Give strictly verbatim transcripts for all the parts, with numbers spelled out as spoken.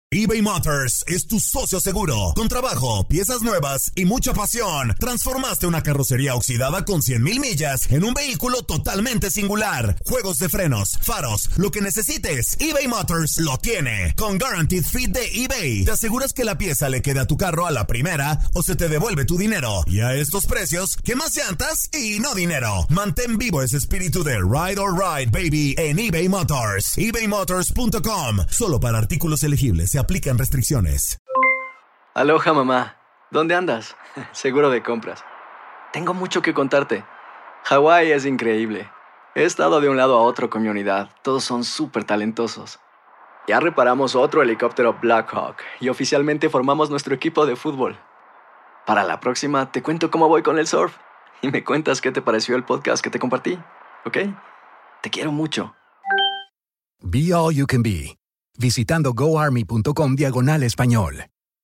eBay Motors es tu socio seguro. Con trabajo, piezas nuevas y mucha pasión, transformaste una carrocería oxidada con cien mil millas en un vehículo totalmente singular. Juegos de frenos, faros, lo que necesites, eBay Motors lo tiene. Con Guaranteed Fit de eBay, te aseguras que la pieza le quede a tu carro a la primera o se te devuelve tu dinero. Y a estos precios, ¿qué más llantas y no dinero? Mantén vivo ese espíritu de Ride or Ride, baby, en eBay Motors. ebay motors punto com. Solo para artículos elegibles se aplican restricciones. Aloha, mamá. ¿Dónde andas? Seguro de compras. Tengo mucho que contarte. Hawái es increíble. He estado de un lado a otro con mi unidad. Todos son súper talentosos. Ya reparamos otro helicóptero Blackhawk y oficialmente formamos nuestro equipo de fútbol. Para la próxima te cuento cómo voy con el surf y me cuentas qué te pareció el podcast que te compartí, ¿ok? Te quiero mucho. Be All You Can Be. Visitando goarmy.com diagonal español.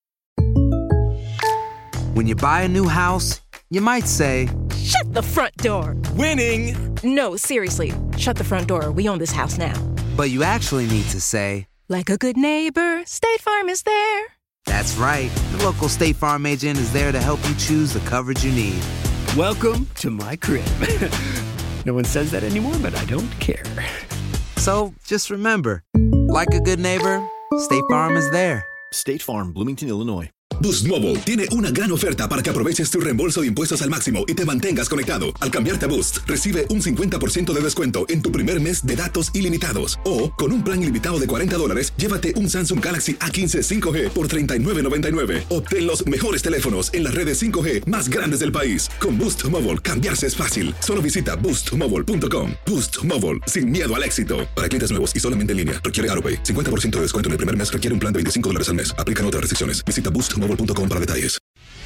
When you buy a new house, you might say, "Shut the front door." Winning! No, seriously. Shut the front door. We own this house now. But you actually need to say, like a good neighbor, State Farm is there. That's right. The local State Farm agent is there to help you choose the coverage you need. Welcome to my crib. No one says that anymore, but I don't care. So, just remember, like a good neighbor, State Farm is there. State Farm, Bloomington, Illinois. Boost Mobile tiene una gran oferta para que aproveches tu reembolso de impuestos al máximo y te mantengas conectado. Al cambiarte a Boost, recibe un cincuenta por ciento de descuento en tu primer mes de datos ilimitados. O, con un plan ilimitado de cuarenta dólares, llévate un Samsung Galaxy A quince cinco G por treinta y nueve noventa y nueve. Obtén los mejores teléfonos en las redes cinco G más grandes del país. Con Boost Mobile, cambiarse es fácil. Solo visita boost mobile punto com. Boost Mobile, sin miedo al éxito. Para clientes nuevos y solamente en línea, requiere AutoPay. cincuenta por ciento de descuento en el primer mes, requiere un plan de veinticinco dólares al mes. Aplican otras restricciones. Visita boost mobile punto com para detalles.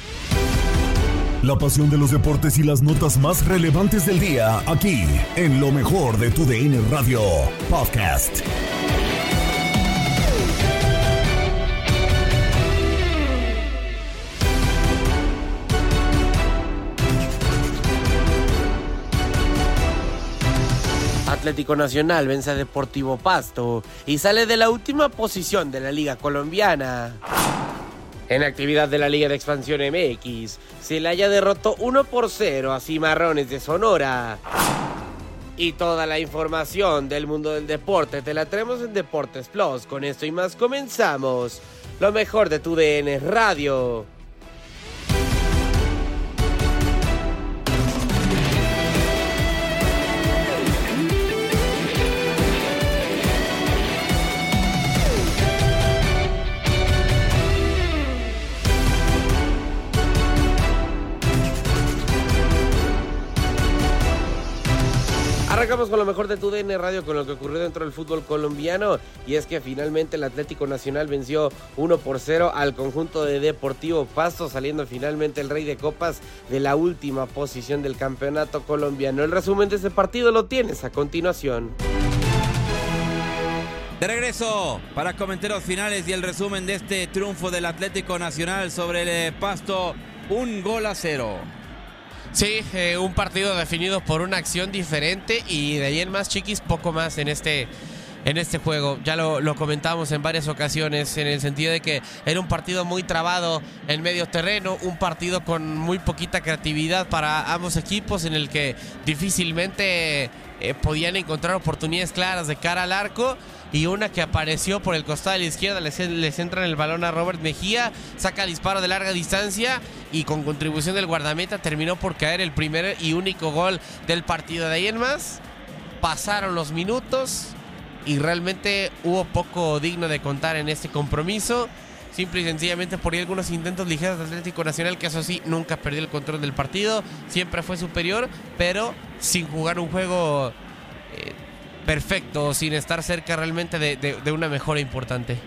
La pasión de los deportes y las notas más relevantes del día, aquí, en lo mejor de tu D N Radio Podcast. Atlético Nacional vence a Deportivo Pasto y sale de la última posición de la Liga Colombiana. En actividad de la Liga de Expansión M X, Celaya derrotó uno por cero a Cimarrones de Sonora. Y toda la información del mundo del deporte te la traemos en Deportes Plus. Con esto y más comenzamos. Lo mejor de tu D N Radio. Arrancamos con lo mejor de tu D N Radio, con lo que ocurrió dentro del fútbol colombiano, y es que finalmente el Atlético Nacional venció uno por cero al conjunto de Deportivo Pasto, saliendo finalmente el Rey de Copas de la última posición del campeonato colombiano. El resumen de ese partido lo tienes a continuación. De regreso para comentar los finales y el resumen de este triunfo del Atlético Nacional sobre el Pasto, un gol a cero. Sí, eh, un partido definido por una acción diferente y de ahí en más, Chiquis, poco más en este, en este juego. Ya lo, lo comentamos en varias ocasiones, en el sentido de que era un partido muy trabado en medio terreno, un partido con muy poquita creatividad para ambos equipos, en el que difícilmente eh, podían encontrar oportunidades claras de cara al arco. Y una que apareció por el costado de la izquierda, les, les entra en el balón a Robert Mejía, saca disparo de larga distancia y con contribución del guardameta terminó por caer el primer y único gol del partido. De ahí en más, pasaron los minutos y realmente hubo poco digno de contar en este compromiso. Simple y sencillamente por ahí algunos intentos ligeros de Atlético Nacional, que eso sí, nunca perdió el control del partido, siempre fue superior, pero sin jugar un juego Eh, perfecto, sin estar cerca realmente de, de, de una mejora importante.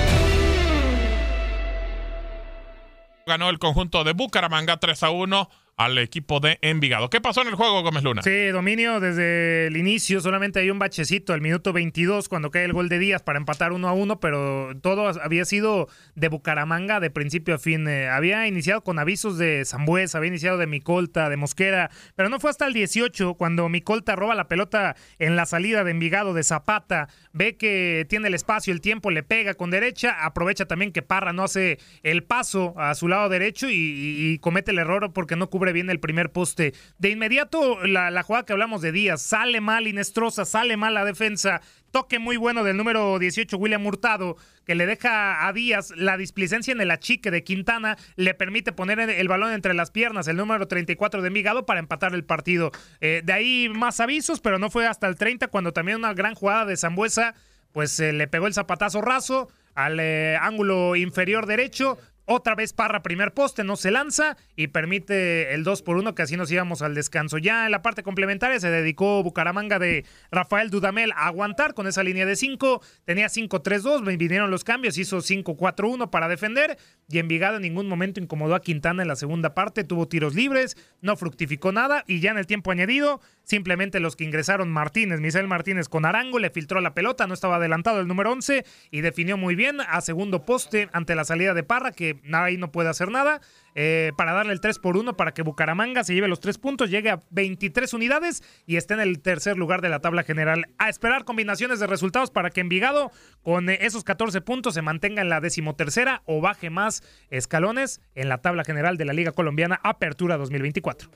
Ganó el conjunto de Bucaramanga tres a uno al equipo de Envigado. ¿Qué pasó en el juego, Gómez Luna? Sí, dominio desde el inicio, solamente hay un bachecito al minuto veintidós cuando cae el gol de Díaz para empatar uno a uno, pero todo había sido de Bucaramanga de principio a fin. Eh, había iniciado con avisos de Sambuesa, había iniciado de Micolta, de Mosquera, pero no fue hasta el dieciocho cuando Micolta roba la pelota en la salida de Envigado de Zapata, ve que tiene el espacio, el tiempo, le pega con derecha, aprovecha también que Parra no hace el paso a su lado derecho y, y, y comete el error porque no cubre bien el primer poste. De inmediato, la, la jugada que hablamos de Díaz, sale mal Inestrosa, sale mal la defensa, toque muy bueno del número dieciocho, William Hurtado, que le deja a Díaz la displicencia en el achique de Quintana, le permite poner el balón entre las piernas, el número treinta y cuatro de Envigado para empatar el partido. Eh, de ahí más avisos, pero no fue hasta el treinta cuando también una gran jugada de Sambuesa, pues eh, le pegó el zapatazo raso al eh, ángulo inferior derecho. Otra vez Parra, primer poste, no se lanza y permite el dos por uno, que así nos íbamos al descanso. Ya en la parte complementaria se dedicó Bucaramanga de Rafael Dudamel a aguantar con esa línea de cinco. Tenía cinco tres dos, vinieron los cambios, hizo cinco cuatro uno para defender y Envigado en ningún momento incomodó a Quintana en la segunda parte. Tuvo tiros libres, no fructificó nada y ya en el tiempo añadido, simplemente los que ingresaron Martínez, Misael Martínez con Arango, le filtró la pelota, no estaba adelantado el número once y definió muy bien a segundo poste ante la salida de Parra, que nada ahí no puede hacer nada, eh, para darle el tres por uno para que Bucaramanga se lleve los tres puntos, llegue a veintitrés unidades y esté en el tercer lugar de la tabla general. A esperar combinaciones de resultados para que Envigado con esos catorce puntos se mantenga en la decimotercera o baje más escalones en la tabla general de la Liga Colombiana Apertura dos mil veinticuatro.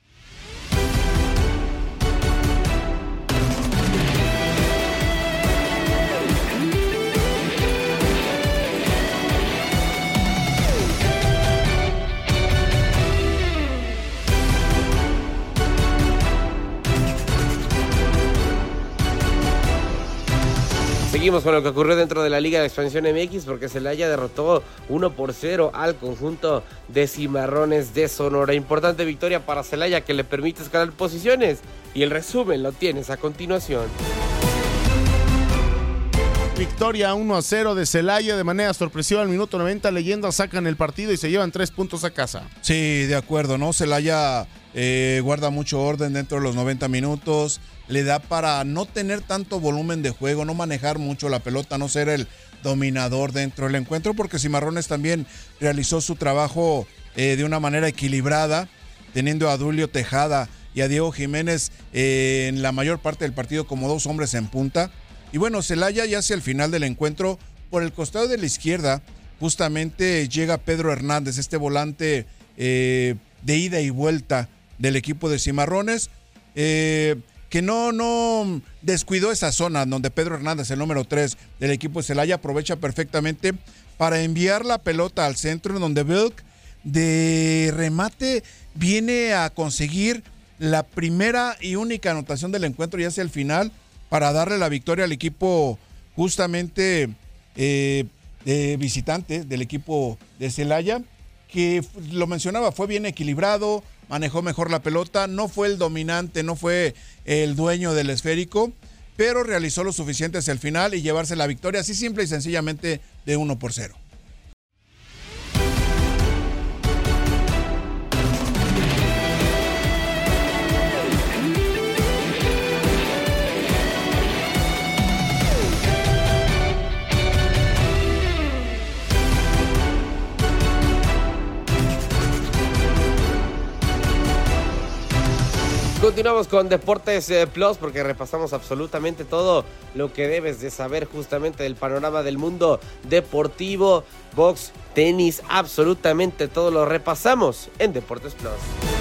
Seguimos con lo que ocurrió dentro de la Liga de Expansión M X porque Celaya derrotó uno por cero al conjunto de Cimarrones de Sonora. Importante victoria para Celaya que le permite escalar posiciones y el resumen lo tienes a continuación. Victoria uno a cero de Celaya de manera sorpresiva al minuto noventa. Leyendas sacan el partido y se llevan tres puntos a casa. Sí, de acuerdo, ¿no? Celaya eh, guarda mucho orden dentro de los noventa minutos. Le da para no tener tanto volumen de juego, no manejar mucho la pelota, no ser el dominador dentro del encuentro, porque Cimarrones también realizó su trabajo eh, de una manera equilibrada, teniendo a Dulio Tejada y a Diego Jiménez eh, en la mayor parte del partido como dos hombres en punta. Y bueno, Celaya ya hacia el final del encuentro, por el costado de la izquierda, justamente llega Pedro Hernández, este volante eh, de ida y vuelta del equipo de Cimarrones, eh, que no, no descuidó esa zona donde Pedro Hernández, el número tres del equipo de Celaya, aprovecha perfectamente para enviar la pelota al centro, en donde Vilk de remate viene a conseguir la primera y única anotación del encuentro, ya hacia el final, para darle la victoria al equipo justamente eh, de visitante del equipo de Celaya, que lo mencionaba, fue bien equilibrado, manejó mejor la pelota, no fue el dominante, no fue el dueño del esférico, pero realizó lo suficiente hacia el final y llevarse la victoria así simple y sencillamente de uno por cero. Continuamos con Deportes eh, Plus porque repasamos absolutamente todo lo que debes de saber justamente del panorama del mundo deportivo, box, tenis, absolutamente todo lo repasamos en Deportes Plus.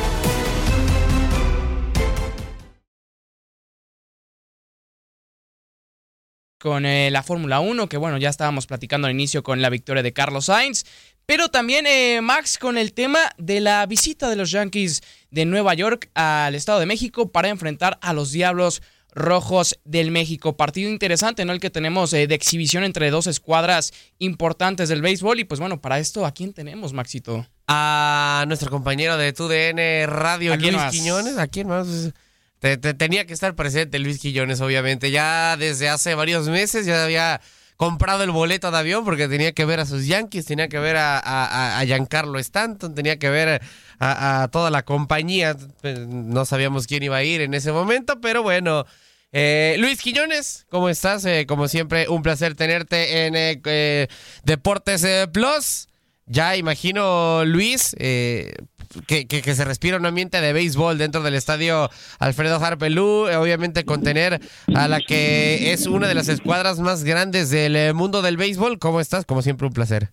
Con eh, la Fórmula uno, que bueno, ya estábamos platicando al inicio con la victoria de Carlos Sainz, pero también eh, Max con el tema de la visita de los Yankees de Nueva York al Estado de México para enfrentar a los Diablos Rojos del México. Partido interesante, ¿no? El que tenemos eh, de exhibición entre dos escuadras importantes del béisbol y pues bueno, para esto, ¿a quién tenemos, Maxito? A nuestro compañero de T U D N Radio, Luis más? Quiñones. ¿A quién más? Te, te, tenía que estar presente Luis Quiñones, obviamente. Ya desde hace varios meses ya había comprado el boleto de avión porque tenía que ver a sus Yankees, tenía que ver a, a, a Giancarlo Stanton, tenía que ver a, a toda la compañía. No sabíamos quién iba a ir en ese momento, pero bueno. Eh, Luis Quiñones, ¿cómo estás? Eh, como siempre, un placer tenerte en eh, eh, Deportes eh, Plus. Ya imagino, Luis, eh, que, que, que se respira un ambiente de béisbol dentro del estadio Alfredo Harpelú, eh, obviamente con tener a la que es una de las escuadras más grandes del eh, mundo del béisbol. ¿Cómo estás? Como siempre, un placer.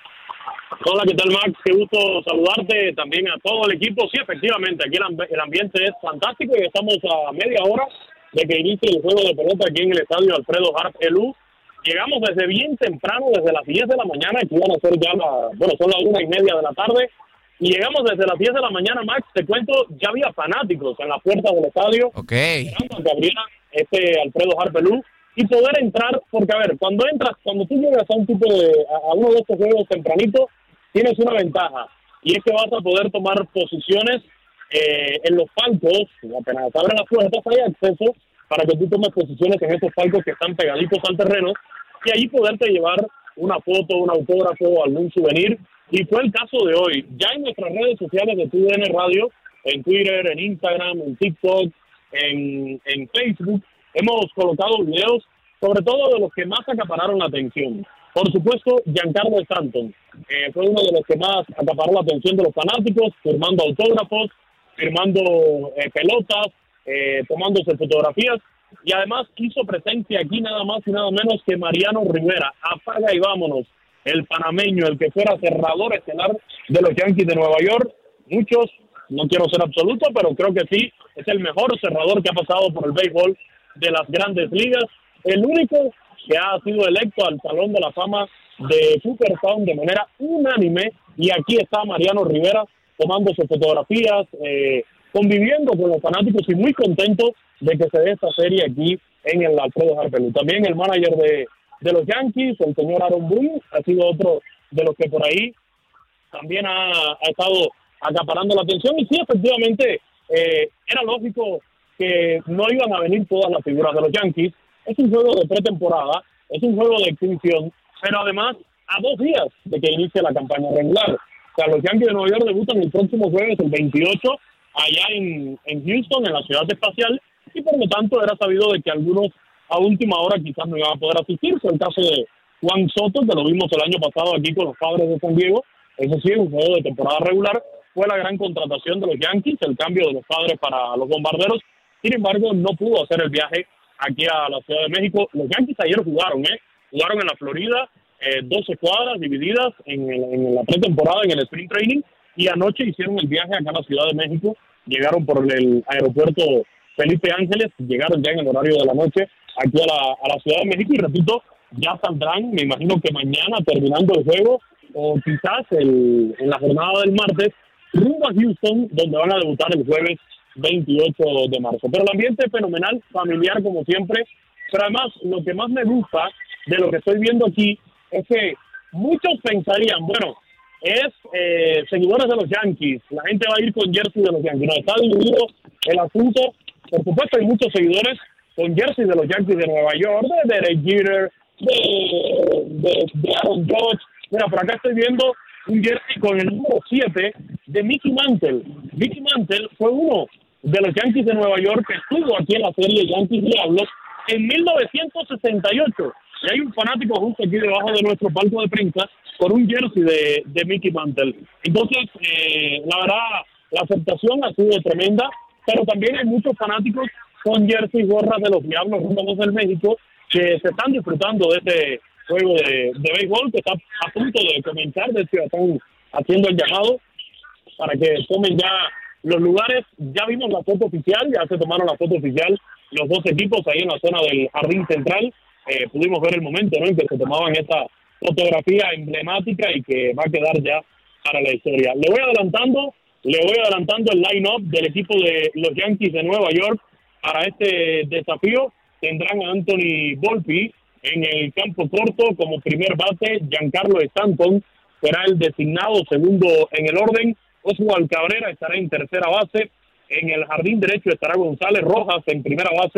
Hola, ¿qué tal, Max? Qué gusto saludarte, también a todo el equipo. Sí, efectivamente, aquí el, amb- el ambiente es fantástico y estamos a media hora de que inicie el juego de pelota aquí en el estadio Alfredo Harpelú. Llegamos desde bien temprano, desde las diez de la mañana, que iban a ser ya la, bueno, son las una y media de la tarde, y llegamos desde las diez de la mañana, Max, te cuento, ya había fanáticos en las puertas del estadio, okay, esperando a que abriera este Alfredo Harpelú, y poder entrar, porque a ver, cuando entras, cuando tú llegas a un tipo de, a, a uno de estos juegos tempranito, tienes una ventaja, y es que vas a poder tomar posiciones eh, en los palcos, apenas abren las puertas, hay acceso para que tú tomes posiciones en estos palcos que están pegaditos al terreno, y ahí poderte llevar una foto, un autógrafo, algún souvenir, y fue el caso de hoy. Ya en nuestras redes sociales de T U D N Radio, en Twitter, en Instagram, en TikTok, en, en Facebook, hemos colocado videos, sobre todo de los que más acapararon la atención. Por supuesto, Giancarlo Stanton eh, fue uno de los que más acaparó la atención de los fanáticos, firmando autógrafos, firmando eh, pelotas, eh, tomándose fotografías, y además hizo presencia aquí nada más y nada menos que Mariano Rivera. Apaga y vámonos, el panameño, el que fuera cerrador estelar de los Yankees de Nueva York. Muchos, no quiero ser absoluto, pero creo que sí, es el mejor cerrador que ha pasado por el béisbol de las grandes ligas, el único que ha sido electo al Salón de la Fama de Cooperstown de manera unánime, y aquí está Mariano Rivera tomándose fotografías, eh, conviviendo con los fanáticos y muy contento de que se dé esta serie aquí en el Alfredo Harpelú. También el manager de, de los Yankees, el señor Aaron Boone, ha sido otro de los que por ahí también ha, ha estado acaparando la atención, y sí, efectivamente, eh, era lógico que no iban a venir todas las figuras de los Yankees. Es un juego de pretemporada, es un juego de exhibición, pero además a dos días de que inicie la campaña regular. O sea, los Yankees de Nueva York debutan el próximo jueves, el veintiocho, allá en, en Houston, en la ciudad espacial, y por lo tanto era sabido de que algunos a última hora quizás no iban a poder asistir. Fue el caso de Juan Soto, que lo vimos el año pasado aquí con los Padres de San Diego. Eso sí, un juego de temporada regular. Fue la gran contratación de los Yankees, el cambio de los Padres para los Bombarderos. Sin embargo, no pudo hacer el viaje aquí a la Ciudad de México. Los Yankees ayer jugaron, ¿eh? Jugaron en la Florida, eh, doce cuadras divididas en, el, en la pretemporada, en el Spring Training, y anoche hicieron el viaje acá a la Ciudad de México. Llegaron por el aeropuerto Felipe Ángeles, llegaron ya en el horario de la noche aquí a la, a la Ciudad de México, y repito, ya saldrán, me imagino que mañana terminando el juego, o quizás el, en la jornada del martes, rumbo a Houston, donde van a debutar el jueves veintiocho de marzo. Pero el ambiente es fenomenal, familiar como siempre, pero además lo que más me gusta de lo que estoy viendo aquí es que muchos pensarían, bueno, es eh, seguidores de los Yankees, la gente va a ir con jersey de los Yankees. No, está dividido el asunto. Por supuesto hay muchos seguidores con jersey de los Yankees de Nueva York, de Derek Jeter, de, de, de Aaron Judge. Mira, por acá estoy viendo un jersey con el número siete de Mickey Mantle. Mickey Mantle fue uno de los Yankees de Nueva York que estuvo aquí en la serie Yankees Diablos en mil novecientos sesenta y ocho. Y hay un fanático justo aquí debajo de nuestro palco de prensa con un jersey de, de Mickey Mantle. Entonces, eh, la verdad, la aceptación ha sido tremenda, pero también hay muchos fanáticos con jersey y gorras de los Diablos rumbo del México que se están disfrutando de este juego de, de béisbol que está a punto de comenzar. De hecho, están haciendo el llamado para que tomen ya los lugares. Ya vimos la foto oficial, ya se tomaron la foto oficial los dos equipos ahí en la zona del jardín central. Eh, pudimos ver el momento, ¿no?, en que se tomaban esta fotografía emblemática y que va a quedar ya para la historia. Le voy adelantando, le voy adelantando el line-up del equipo de los Yankees de Nueva York para este desafío. Tendrán a Anthony Volpe en el campo corto como primer bate. Giancarlo Stanton será el designado segundo en el orden. Oswald Cabrera estará en tercera base. En el jardín derecho estará González Rojas en primera base.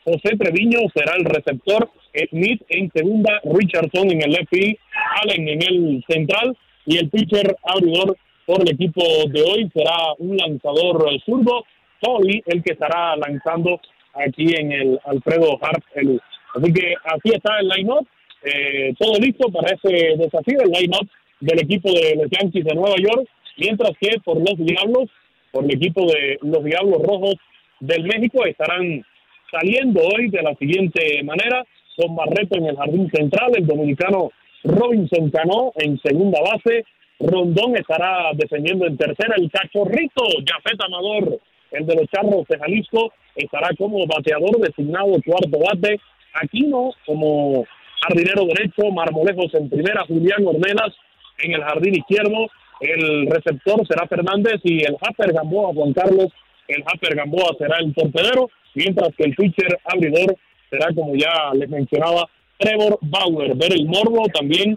José Treviño será el receptor, Smith en segunda, Richardson en el left field, Allen en el central, y el pitcher abridor por el equipo de hoy será un lanzador zurdo, Toby, el que estará lanzando aquí en el Alfredo Harp Helú. Así que así está el line-up, eh, todo listo para ese desafío, el line-up del equipo de los Yankees de Nueva York, mientras que por los Diablos, por el equipo de los Diablos Rojos del México, estarán saliendo hoy de la siguiente manera, con Barreto en el jardín central, el dominicano Robinson Cano en segunda base, Rondón estará defendiendo en tercera, el cachorrito Jafet Amador, el de los Charros de Jalisco, estará como bateador designado cuarto bate, Aquino como jardinero derecho, Marmolejos en primera, Julián Ornelas en el jardín izquierdo, el receptor será Fernández y el Happer Gamboa, Juan Carlos, el Happer Gamboa será el torpedero, mientras que el pitcher abridor será, como ya les mencionaba, Trevor Bauer. Ver el morbo también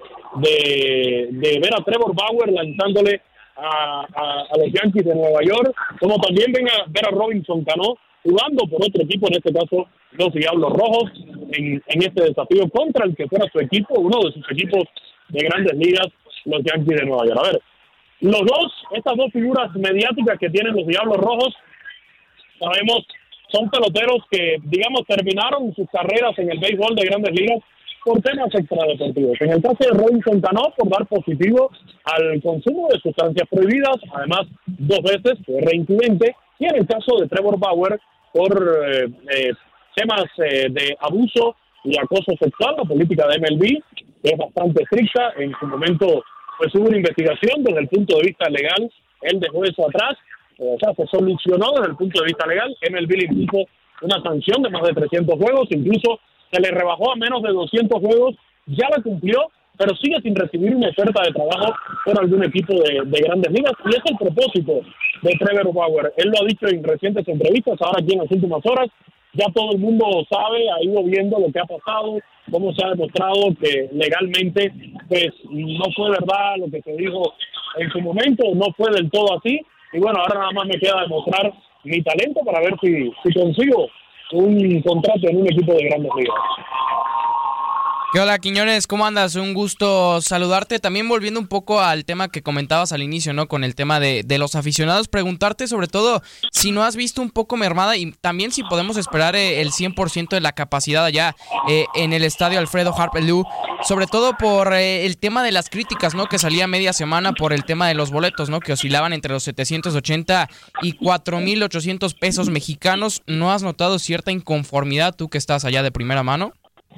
de, de ver a Trevor Bauer lanzándole a, a, a los Yankees de Nueva York, como también ven a, ver a Robinson Cano jugando por otro equipo, en este caso los Diablos Rojos, en, en este desafío contra el que fuera su equipo, uno de sus equipos de grandes ligas, los Yankees de Nueva York. A ver, los dos, estas dos figuras mediáticas que tienen los Diablos Rojos, sabemos, son peloteros que, digamos, terminaron sus carreras en el béisbol de grandes ligas por temas extradeportivos. En el caso de Robinson Cano, por dar positivo al consumo de sustancias prohibidas, además dos veces fue reincidente, y en el caso de Trevor Bauer, por eh, eh, temas eh, de abuso y acoso sexual, la política de M L B es bastante estricta. En su momento pues hubo una investigación desde el punto de vista legal, él dejó eso atrás, o sea, se solucionó desde el punto de vista legal, M L B le impuso una sanción de más de trescientos juegos, incluso se le rebajó a menos de doscientos juegos, ya la cumplió, pero sigue sin recibir una oferta de trabajo por algún equipo de, de grandes ligas, y es el propósito de Trevor Bauer. Él lo ha dicho en recientes entrevistas, ahora aquí en las últimas horas, ya todo el mundo sabe, ha ido viendo lo que ha pasado, cómo se ha demostrado que legalmente pues no fue verdad lo que se dijo en su momento, no fue del todo así, y bueno, ahora nada más me queda demostrar mi talento para ver si, si consigo un contrato en un equipo de grandes ligas. ¿Qué hola, Quiñones? ¿Cómo andas? Un gusto saludarte. También volviendo un poco al tema que comentabas al inicio, ¿no? Con el tema de, de los aficionados, preguntarte sobre todo si no has visto un poco mermada y también si podemos esperar eh, el cien por ciento de la capacidad allá eh, en el estadio Alfredo Harp Helú, sobre todo por eh, el tema de las críticas, ¿no? Que salía media semana por el tema de los boletos, ¿no? Que oscilaban entre los setecientos ochenta y cuatro mil ochocientos pesos mexicanos. ¿No has notado cierta inconformidad tú que estás allá de primera mano?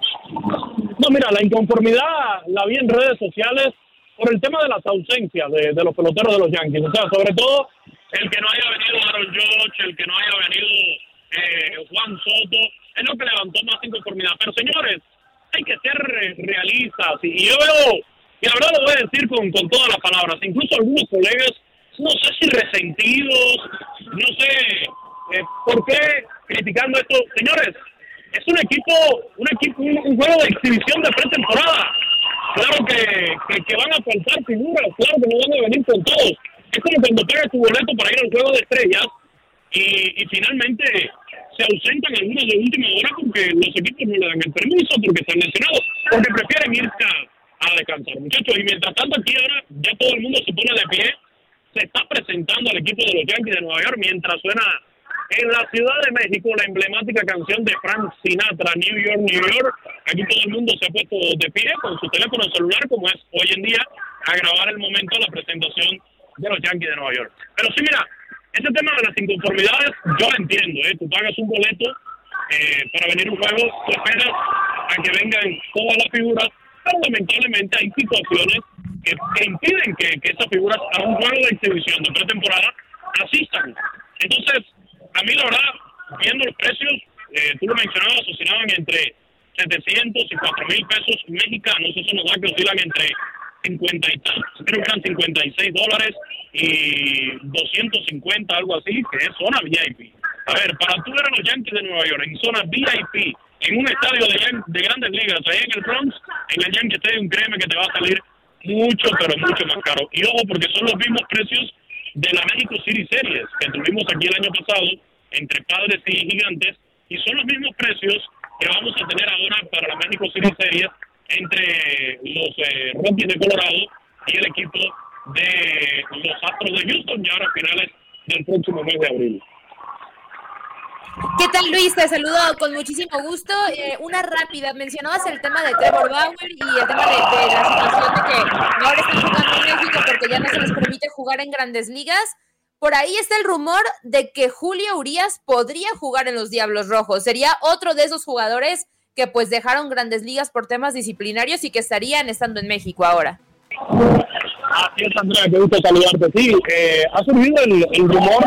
No, mira, la inconformidad la vi en redes sociales por el tema de las ausencias de, de los peloteros de los Yankees. O sea, sobre todo el que no haya venido Aaron Judge, el que no haya venido eh, Juan Soto, es lo que levantó más inconformidad. Pero, señores, hay que ser realistas. Y, y yo veo, y la verdad lo voy a decir con, con todas las palabras, incluso algunos colegas, no sé si resentidos, no sé eh, por qué criticando esto. Señores, es un equipo, un equipo, un, un juego de exhibición de pretemporada. Claro que, que, que van a faltar figuras, claro que no van a venir con todos. Es como cuando pagas tu boleto para ir al juego de estrellas y, y finalmente se ausentan algunos de última hora porque los equipos no le dan el permiso, porque están lesionados, porque prefieren irse a, a descansar, muchachos. Y mientras tanto aquí ahora ya todo el mundo se pone de pie, se está presentando al equipo de los Yankees de Nueva York mientras suena en la Ciudad de México la emblemática canción de Frank Sinatra, New York, New York. Aquí todo el mundo se ha puesto de pie con su teléfono celular, como es hoy en día, a grabar el momento de la presentación de los Yankees de Nueva York. Pero sí, mira, ese tema de las inconformidades, yo lo entiendo, ¿eh? Tú pagas un boleto eh, para venir a un juego, tú esperas a que vengan todas las figuras, pero lamentablemente hay situaciones que, que impiden que, que esas figuras a un juego de exhibición de pretemporada asistan. Entonces, a mí la verdad, viendo los precios, eh, tú lo mencionabas, oscilaban entre setecientos y cuatro mil pesos mexicanos. Eso nos da que oscilan entre cincuenta y creo que eran cincuenta y seis dólares y doscientos cincuenta, algo así, que es zona V I P. A ver, para tú ver a los Yankees de Nueva York en zona V I P, en un estadio de, de grandes ligas, ahí en el Bronx, en el Yankee Stadium, créeme que te va a salir mucho, pero mucho más caro. Y ojo, porque son los mismos precios de la México City Series que tuvimos aquí el año pasado entre Padres y Gigantes, y son los mismos precios que vamos a tener ahora para la México City Series entre los eh, Rockies de Colorado y el equipo de los Astros de Houston, ya ahora a finales del próximo mes de abril. ¿Qué tal, Luis? Te saludo con muchísimo gusto. Eh, una rápida, mencionabas el tema de Trevor Bauer y el tema de, de la situación de que ahora están jugando en México porque ya no se les permite jugar en Grandes Ligas. Por ahí está el rumor de que Julio Urías podría jugar en los Diablos Rojos. Sería otro de esos jugadores que pues dejaron Grandes Ligas por temas disciplinarios y que estarían estando en México ahora. Así es, Andrea, qué gusto saludarte. Sí, eh, ha surgido el, el rumor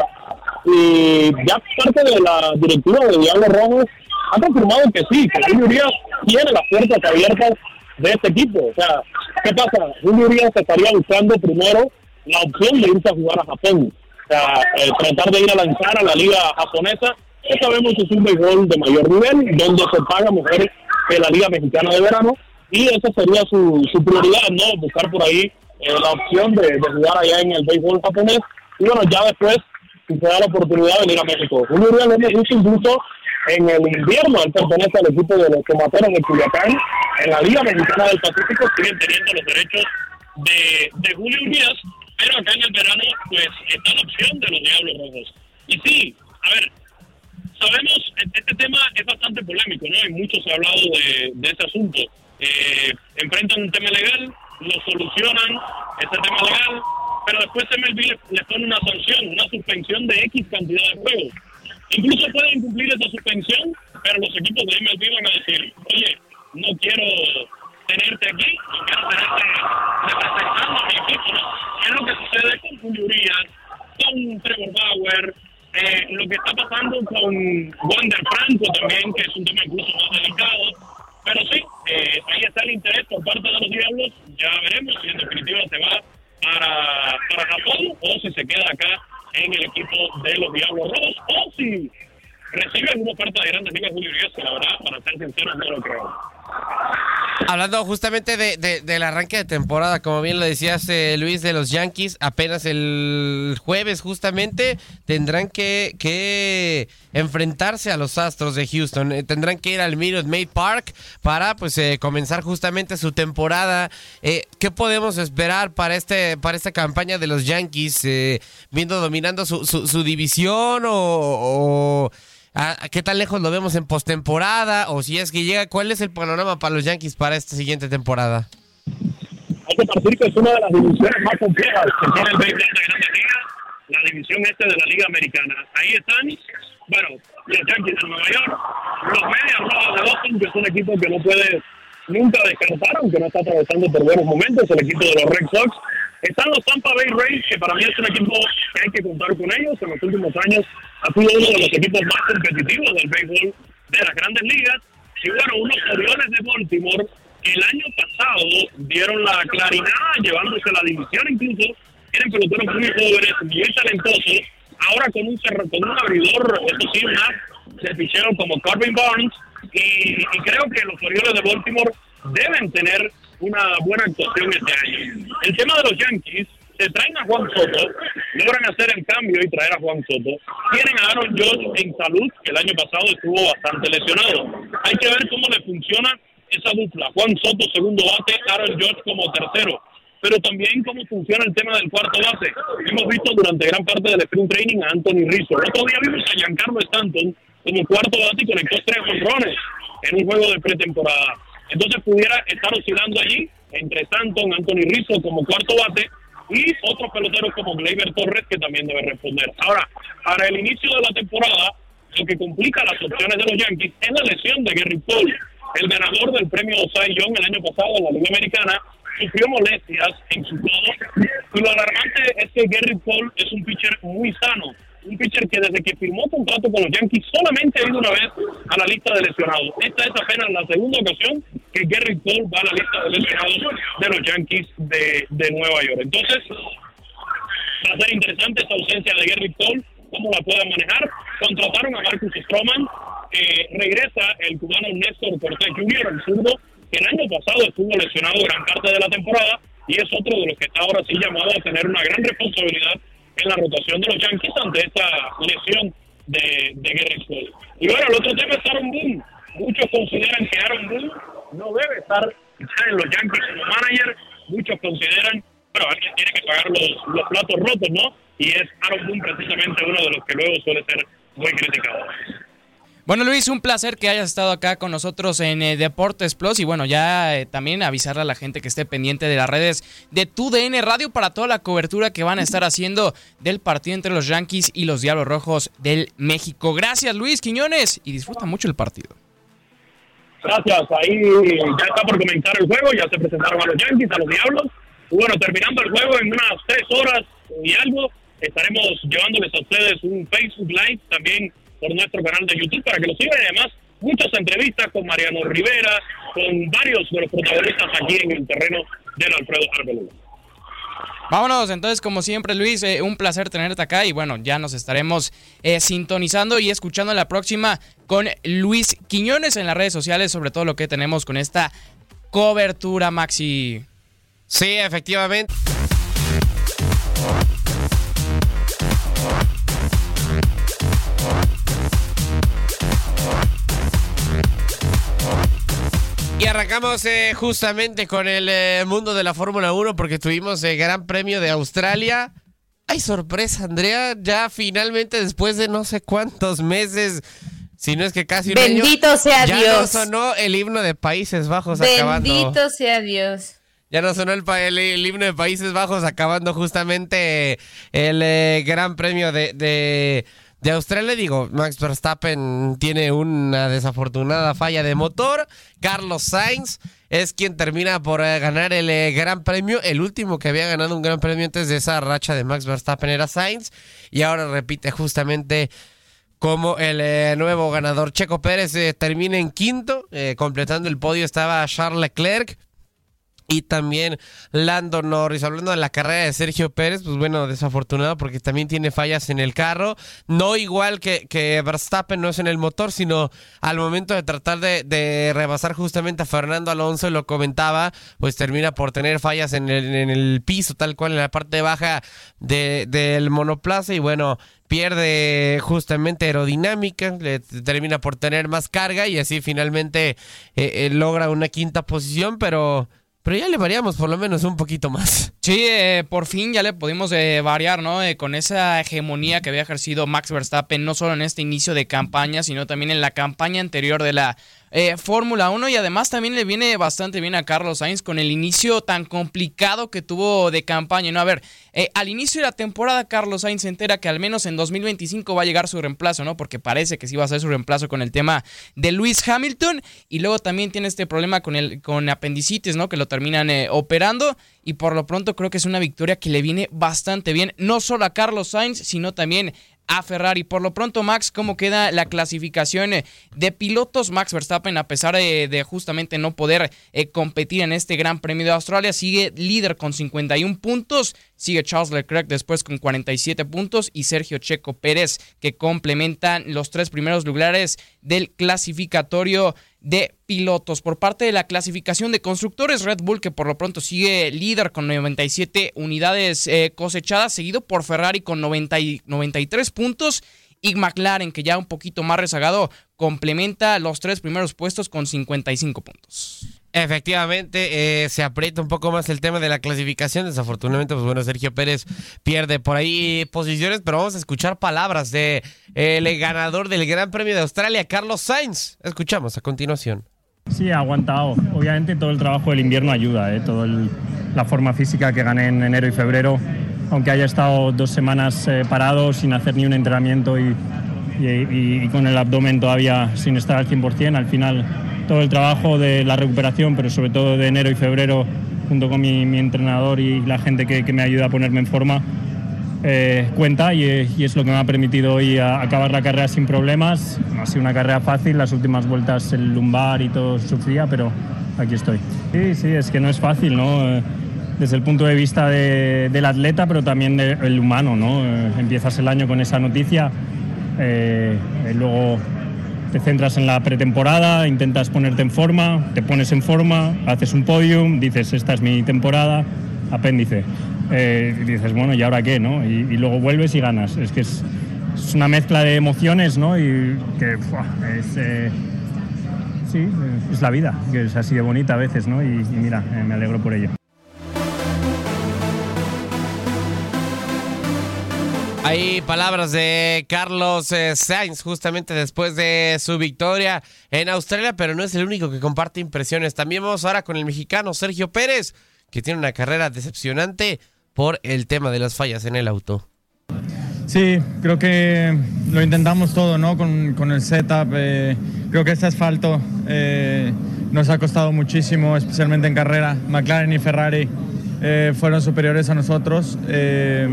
y ya parte de la directiva de Diablos Rojos ha confirmado que sí, que Julio Urías tiene las puertas abiertas de este equipo. O sea, ¿qué pasa? Julio Urías estaría buscando primero la opción de irse a jugar a Japón. O sea, eh, tratar de ir a lanzar a la liga japonesa, que sabemos que es un béisbol de mayor nivel, donde se paga mejor que la liga mexicana de verano, y esa sería su, su prioridad, ¿no? Buscar por ahí eh, la opción de, de jugar allá en el béisbol japonés, y bueno, ya después, si se da la oportunidad de venir a México. Julio Urías lo hemos visto incluso en el invierno, él pertenece al equipo de los tomateros de Culiacán, en la Liga Mexicana del Pacífico, siguen teniendo los derechos de, de Julio Urías, pero acá en el verano, pues, está la opción de los Diablos Rojos. Y sí, a ver, sabemos, este tema es bastante polémico, ¿no? Y mucho se ha hablado de, de ese asunto. Eh, enfrentan un tema legal, lo solucionan, ese tema legal, pero después M L B le, le pone una sanción, una suspensión de X cantidad de juegos. Incluso pueden cumplir esa suspensión, pero los equipos de M L B van a decir, oye, no quiero tenerte aquí, no quiero tenerte representando a mi equipo, ¿no? Es lo que sucede con Julio Urías, con Trevor Bauer, eh, lo que está pasando con Wander Franco también, que es un tema incluso más delicado. Pero sí, eh, ahí está el interés por parte de los Diablos. Ya veremos si en definitiva se va para, para Japón o si se queda acá en el equipo de los Diablos Rojos o si recibe alguna oferta de Grandes Ligas Julio Urías, que la verdad, para ser sincero, no lo creo. Hablando justamente de, de, del arranque de temporada, como bien lo decías, eh, Luis, de los Yankees, apenas el jueves justamente tendrán que, que enfrentarse a los Astros de Houston. Eh, tendrán que ir al Minute Maid Park para pues eh, comenzar justamente su temporada. Eh, ¿Qué podemos esperar para este para esta campaña de los Yankees, eh, viendo dominando su, su, su división o... o ¿a qué tan lejos lo vemos en postemporada? O si es que llega, ¿cuál es el panorama para los Yankees para esta siguiente temporada? Hay que partir que es una de las divisiones más complejas que tiene el béisbol de Grandes Ligas, la división este de la Liga Americana. Ahí están, bueno, los Yankees de Nueva York, los Medias Rojas de Boston, que es un equipo que no puede nunca descartar, aunque no está atravesando por buenos momentos, el equipo de los Red Sox. Están los Tampa Bay Rays, que para mí es un equipo que hay que contar con ellos. En los últimos años ha sido uno de los equipos más competitivos del béisbol de las Grandes Ligas. Y bueno, unos Orioles de Baltimore que el año pasado dieron la clarinada, llevándose la división incluso. Tienen peloteros muy jóvenes, muy talentosos. Ahora con un cerro, con un abridor, eso sí, más de picheo como Corbin Burns. Y, y creo que los Orioles de Baltimore deben tener una buena actuación este año. El tema de los Yankees, se traen a Juan Soto, logran hacer el cambio y traer a Juan Soto. Tienen a Aaron Judge en salud, que el año pasado estuvo bastante lesionado. Hay que ver cómo le funciona esa dupla. Juan Soto, segundo bate, Aaron Judge como tercero. Pero también cómo funciona el tema del cuarto base. Hemos visto durante gran parte del sprint training a Anthony Rizzo. El otro día vimos a Giancarlo Stanton como cuarto bate y conectó tres jonrones en un juego de pretemporada. Entonces pudiera estar oscilando allí entre Stanton, Anthony Rizzo como cuarto bate y otros peloteros como Gleyber Torres, que también debe responder. Ahora, para el inicio de la temporada, lo que complica las opciones de los Yankees es la lesión de Gerrit Cole, el ganador del premio Cy Young el año pasado en la Liga Americana. Sufrió molestias en su codo y lo alarmante es que Gerrit Cole es un pitcher muy sano, un pitcher que desde que firmó contrato con los Yankees solamente ha ido una vez a la lista de lesionados. Esta es apenas la segunda ocasión que Gerrit Cole va a la lista de lesionados de los Yankees de, de Nueva York. Entonces, va a ser interesante esta ausencia de Gerrit Cole, cómo la puedan manejar. Contrataron a Marcus Stroman, eh, regresa el cubano Néstor Cortés junior, el zurdo, que el año pasado estuvo lesionado gran parte de la temporada y es otro de los que está ahora sí llamado a tener una gran responsabilidad en la rotación de los Yankees ante esta lesión de, de Garrett Cole. Y bueno, el otro tema es Aaron Boone. Muchos consideran que Aaron Boone no debe estar en los Yankees como manager. Muchos consideran, pero alguien tiene que pagar los, los platos rotos, ¿no? Y es Aaron Boone precisamente uno de los que luego suele ser muy criticado. Bueno, Luis, un placer que hayas estado acá con nosotros en eh, Deportes Plus y bueno, ya eh, también avisarle a la gente que esté pendiente de las redes de Tu D N Radio para toda la cobertura que van a estar haciendo del partido entre los Yankees y los Diablos Rojos del México. Gracias, Luis Quiñones, y disfruta mucho el partido. Gracias, ahí ya está por comenzar el juego, ya se presentaron a los Yankees, a los Diablos. Y bueno, terminando el juego en unas tres horas y algo, estaremos llevándoles a ustedes un Facebook Live también por nuestro canal de YouTube para que lo sigan, y además muchas entrevistas con Mariano Rivera, con varios de los protagonistas aquí en el terreno del Alfredo Harp. Vámonos, entonces, como siempre, Luis, eh, un placer tenerte acá y bueno, ya nos estaremos eh, sintonizando y escuchando la próxima con Luis Quiñones en las redes sociales, sobre todo lo que tenemos con esta cobertura, Maxi. Sí, efectivamente. Y arrancamos eh, justamente con el eh, mundo de la Fórmula uno porque tuvimos el eh, Gran Premio de Australia. ¡Ay, sorpresa, Andrea! Ya finalmente, después de no sé cuántos meses, si no es que casi un Bendito año, sea ya Dios. no sonó el himno de Países Bajos Bendito acabando. Bendito sea Dios. Ya no sonó el, el, el himno de Países Bajos acabando justamente el eh, Gran Premio de... de De Australia. Digo, Max Verstappen tiene una desafortunada falla de motor. Carlos Sainz es quien termina por eh, ganar el eh, Gran Premio. El último que había ganado un Gran Premio antes de esa racha de Max Verstappen era Sainz. Y ahora repite justamente como el eh, nuevo ganador. Checo Pérez eh, termina en quinto. Eh, completando el podio estaba Charles Leclerc. Y también Lando Norris. Hablando de la carrera de Sergio Pérez, pues bueno, desafortunado porque también tiene fallas en el carro. No igual que, que Verstappen, no es en el motor, sino al momento de tratar de, de rebasar justamente a Fernando Alonso, lo comentaba, pues termina por tener fallas en el, en el piso, tal cual en la parte baja de, del monoplaza. Y bueno, pierde justamente aerodinámica, le termina por tener más carga y así finalmente eh, eh, logra una quinta posición, pero... Pero ya le variamos por lo menos un poquito más. Sí, eh, por fin ya le pudimos eh, variar, ¿no? Eh, con esa hegemonía que había ejercido Max Verstappen, no solo en este inicio de campaña, sino también en la campaña anterior de la eh, Fórmula uno. Y además también le viene bastante bien a Carlos Sainz con el inicio tan complicado que tuvo de campaña, ¿no? A ver, eh, al inicio de la temporada Carlos Sainz se entera que al menos en dos mil veinticinco va a llegar su reemplazo, ¿no? Porque parece que sí va a ser su reemplazo con el tema de Lewis Hamilton. Y luego también tiene este problema con, el, con apendicitis, ¿no? Que lo terminan eh, operando. Y por lo pronto creo que es una victoria que le viene bastante bien, no solo a Carlos Sainz, sino también a Ferrari. Por lo pronto, Max, ¿cómo queda la clasificación de pilotos? Max Verstappen, a pesar de, de justamente no poder eh, competir en este Gran Premio de Australia, sigue líder con cincuenta y un puntos, sigue Charles Leclerc después con cuarenta y siete puntos y Sergio Checo Pérez, que complementan los tres primeros lugares del clasificatorio de pilotos. Por parte de la clasificación de constructores, Red Bull, que por lo pronto sigue líder con noventa y siete unidades eh, cosechadas, seguido por Ferrari con noventa y, noventa y tres puntos, y McLaren, que ya un poquito más rezagado, complementa los tres primeros puestos con cincuenta y cinco puntos. Efectivamente, eh, se aprieta un poco más el tema de la clasificación. Desafortunadamente, pues bueno, Sergio Pérez pierde por ahí posiciones, pero vamos a escuchar palabras de eh, el ganador del Gran Premio de Australia, Carlos Sainz. Escuchamos a continuación. Sí, ha aguantado. Obviamente todo el trabajo del invierno ayuda, ¿eh? Toda la forma física que gané en enero y febrero, aunque haya estado dos semanas eh, parado sin hacer ni un entrenamiento y, y, y con el abdomen todavía sin estar al cien por ciento, al final todo el trabajo de la recuperación, pero sobre todo de enero y febrero, junto con mi, mi entrenador y la gente que, que me ayuda a ponerme en forma, eh, cuenta y, y es lo que me ha permitido hoy a, acabar la carrera sin problemas. No ha sido una carrera fácil, las últimas vueltas el lumbar y todo sufría, pero aquí estoy. Sí, sí, es que no es fácil, ¿no? Desde el punto de vista de, del atleta, pero también del humano, ¿no? Eh, empiezas el año con esa noticia, eh, y luego te centras en la pretemporada, intentas ponerte en forma, te pones en forma, haces un podium, dices esta es mi temporada, apéndice. Eh, y dices, bueno, ¿y ahora qué, no? Y, y luego vuelves y ganas. Es que es, es una mezcla de emociones, ¿no? Y que ¡fua! es... Eh, sí, es la vida, que es así de bonita a veces, ¿no? Y, y mira, eh, me alegro por ello. Hay palabras de Carlos eh, Sainz justamente después de su victoria en Australia, pero no es el único que comparte impresiones. También vamos ahora con el mexicano Sergio Pérez, que tiene una carrera decepcionante por el tema de las fallas en el auto. Sí, creo que lo intentamos todo, ¿no? Con, con el setup. Eh, creo que este asfalto eh, nos ha costado muchísimo, especialmente en carrera. McLaren y Ferrari eh, fueron superiores a nosotros. Eh,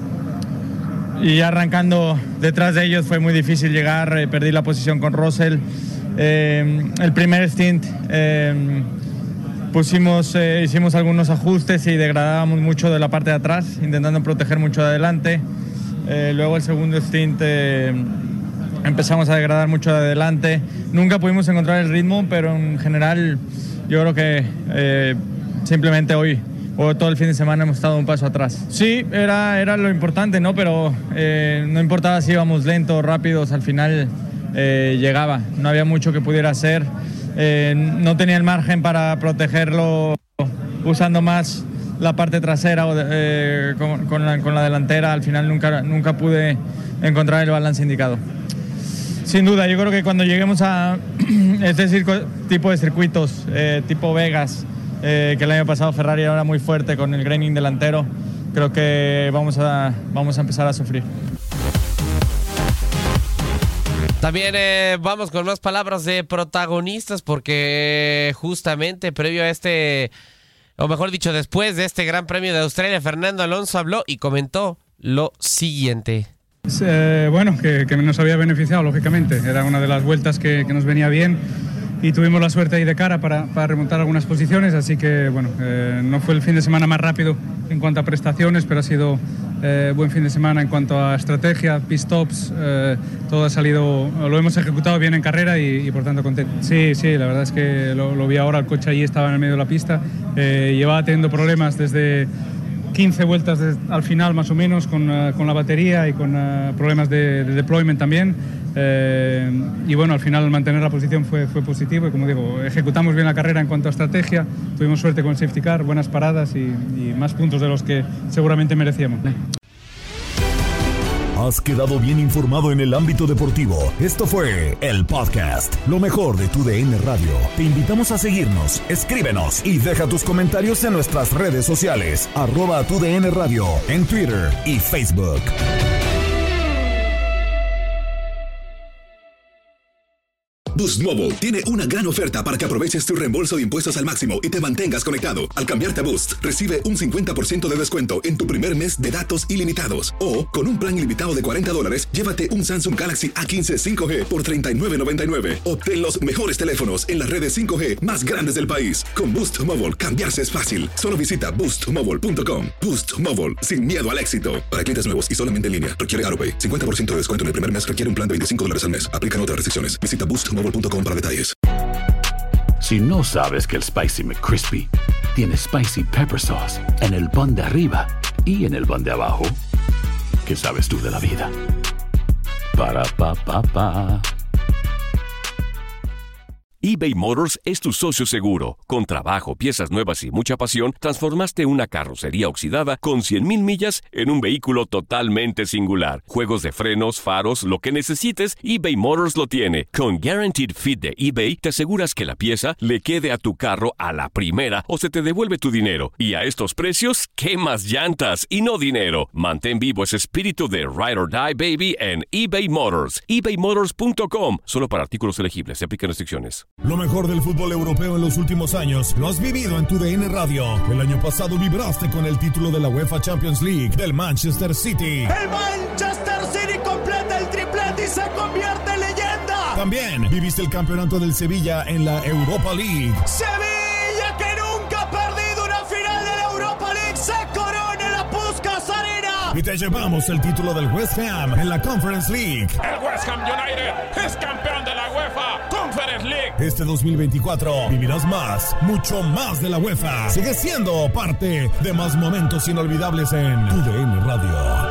y arrancando detrás de ellos fue muy difícil llegar. Eh, perdí la posición con Russell. Eh, el primer stint eh, pusimos, eh, hicimos algunos ajustes y degradábamos mucho de la parte de atrás, intentando proteger mucho de adelante. Eh, luego el segundo stint eh, empezamos a degradar mucho de adelante. Nunca pudimos encontrar el ritmo, pero en general yo creo que eh, simplemente hoy o todo el fin de semana hemos estado un paso atrás. Sí, era, era lo importante, ¿no? Pero eh, no importaba si íbamos lentos o rápidos, al final eh, llegaba. No había mucho que pudiera hacer. Eh, no tenía el margen para protegerlo usando más la parte trasera o de, eh, con, con, la, con la delantera. Al final nunca, nunca pude encontrar el balance indicado. Sin duda, yo creo que cuando lleguemos a este circo, tipo de circuitos, eh, tipo Vegas, eh, que el año pasado Ferrari era muy fuerte con el graining delantero, creo que vamos a, vamos a empezar a sufrir. También eh, vamos con más palabras de protagonistas, porque justamente previo a este, o mejor dicho, después de este Gran Premio de Australia, Fernando Alonso habló y comentó lo siguiente. Eh, bueno, que, que nos había beneficiado, lógicamente. Era una de las vueltas que, que nos venía bien y tuvimos la suerte ahí de cara para, para remontar algunas posiciones, así que, bueno, eh, no fue el fin de semana más rápido en cuanto a prestaciones, pero ha sido eh, buen fin de semana en cuanto a estrategia, pit stops, eh, todo ha salido, lo hemos ejecutado bien en carrera y, y por tanto contento. Sí, sí, la verdad es que lo, lo vi ahora, el coche allí estaba en el medio de la pista, eh, llevaba teniendo problemas desde quince vueltas de, al final más o menos con, uh, con la batería y con uh, problemas de, de deployment también. Eh, y bueno, al final mantener la posición fue, fue positivo y como digo, ejecutamos bien la carrera en cuanto a estrategia, tuvimos suerte con el safety car, buenas paradas y, y más puntos de los que seguramente merecíamos. Has quedado bien informado en el ámbito deportivo. Esto fue el podcast, lo mejor de tu D N Radio. Te invitamos a seguirnos, escríbenos y deja tus comentarios en nuestras redes sociales, arroba tu D N Radio, en Twitter y Facebook. Boost Mobile tiene una gran oferta para que aproveches tu reembolso de impuestos al máximo y te mantengas conectado. Al cambiarte a Boost, recibe un cincuenta por ciento de descuento en tu primer mes de datos ilimitados. O, con un plan ilimitado de cuarenta dólares, llévate un Samsung Galaxy A quince cinco G por treinta y nueve noventa y nueve. Obtén los mejores teléfonos en las redes cinco G más grandes del país. Con Boost Mobile, cambiarse es fácil. Solo visita boost mobile punto com. Boost Mobile, sin miedo al éxito. Para clientes nuevos y solamente en línea, requiere AroPay. cincuenta por ciento de descuento en el primer mes requiere un plan de veinticinco dólares al mes. Aplican otras restricciones. Visita boost mobile punto com para detalles. Si no sabes que el Spicy McCrispy tiene Spicy Pepper Sauce en el pan de arriba y en el pan de abajo, ¿qué sabes tú de la vida? Para, pa, pa, pa. eBay Motors es tu socio seguro. Con trabajo, piezas nuevas y mucha pasión, transformaste una carrocería oxidada con cien mil millas en un vehículo totalmente singular. Juegos de frenos, faros, lo que necesites, eBay Motors lo tiene. Con Guaranteed Fit de eBay, te aseguras que la pieza le quede a tu carro a la primera o se te devuelve tu dinero. Y a estos precios, ¿qué más llantas y no dinero? Mantén vivo ese espíritu de Ride or Die, baby, en eBay Motors. ebay motors punto com. Solo para artículos elegibles. Se aplican restricciones. Lo mejor del fútbol europeo en los últimos años lo has vivido en tu D N Radio. El año pasado vibraste con el título de la UEFA Champions League del Manchester City. El Manchester City completa el triplete y se convierte en leyenda. También viviste el campeonato del Sevilla en la Europa League. Sevilla, que nunca ha perdido una final de la Europa League, se corona en la Puskás Arena. Y te llevamos el título del West Ham en la Conference League. El West Ham United es campeón de la UEFA Conference League. Este dos mil veinticuatro vivirás más, mucho más de la UEFA. Sigue siendo parte de más momentos inolvidables en tu D N Radio.